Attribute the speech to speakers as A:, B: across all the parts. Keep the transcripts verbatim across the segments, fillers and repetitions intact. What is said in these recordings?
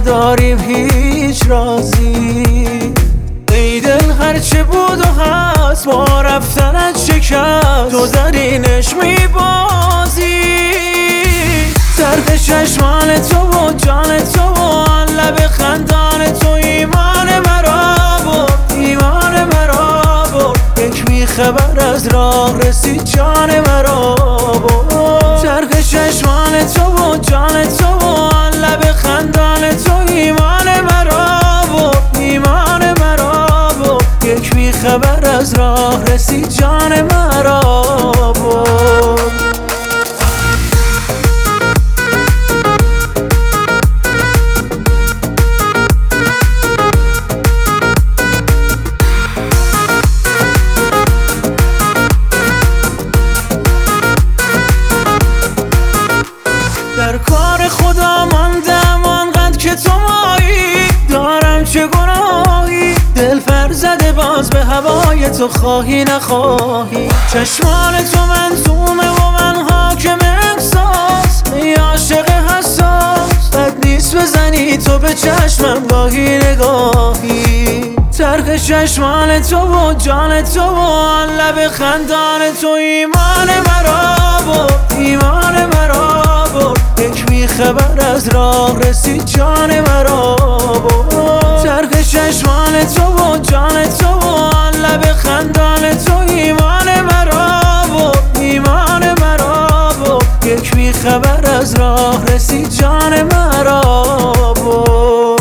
A: نداریم هیچ رازی. ای دل هرچه بود و هست با رفتنت شکست، تو زرینش میبازی. زرد چشمان تو و جان تو و آن لب خندان تو ایمان مرا برد، ایمان مرا برد. یک بیخبر از راه رسید جان مرا برد. زرد چشمان تو و جان تو و آن لب خندان تو ایمان مرا برد، ایمان مرا برد. یک بیخبر از راه رسید جان مرا برد. در کار خدا ماندم آنقدر که تو مایی، دارم چه گناهی دل پر زده باز به هوای تو، خواهی نخواهی. چشمان تو منظومه و من حاکم احساس، ای عاشق حساس بد نیست بزنی تو به چشمم گاهی نگاهی. ترک چشمان تو و جان تو و آن لب خندان تو ایمان مرا برد، ایمان مرا برد. یک بیخبر از راه رسید جان مرا برد. ترک چشمان تو و جان تو و آن لب خندان تو ایمان مرا برد، ایمان مرا برد. یک بیخبر از راه رسید جان مرا برد.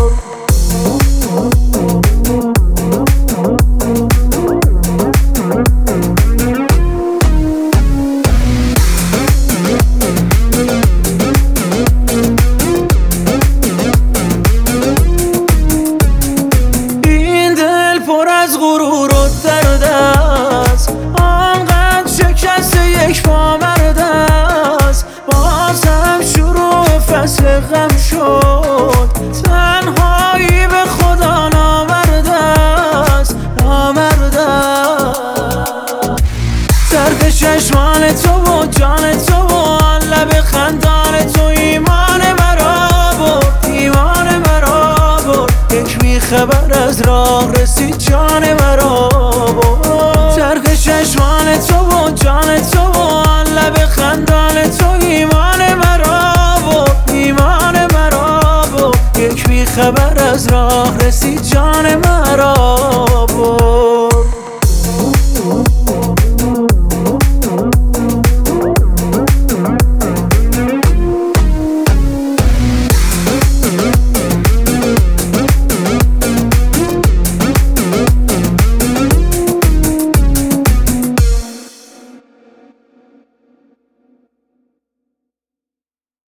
A: پر از غرور و درد است، آنقدر شکست یک پامرد است. بازم شروع فصل غم شد، تنهایی به خدا نامرد است، نامرد است. زرد چشمان تو و جان تو و آن لب خندان تو ایمان مرا برد، ایمان مرا برد. یک بیخبر از راه رسید جان مرا برد. ترک چشمان تو و جان تو و آن لب خندان تو ایمان مرا برد، ایمان مرا برد. یک بیخبر از راه رسید جان مرا